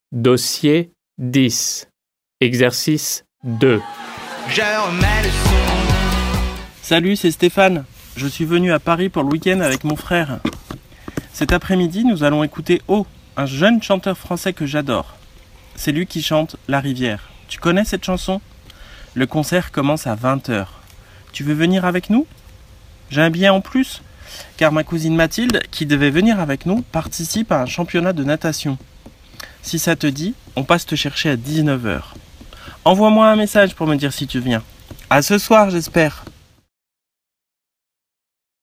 Dossier 10. Exercice 2. Je remets le son. Salut, c'est Stéphane. Je suis venu à Paris pour le week-end avec mon frère. Cet après-midi, nous allons écouter O, un jeune chanteur français que j'adore. C'est lui qui chante La Rivière. Tu connais cette chanson ? Le concert commence à 20h. Tu veux venir avec nous ? J'ai un billet en plus, car ma cousine Mathilde, qui devait venir avec nous, participe à un championnat de natation. Si ça te dit, on passe te chercher à 19h. Envoie-moi un message pour me dire si tu viens. À ce soir, j'espère.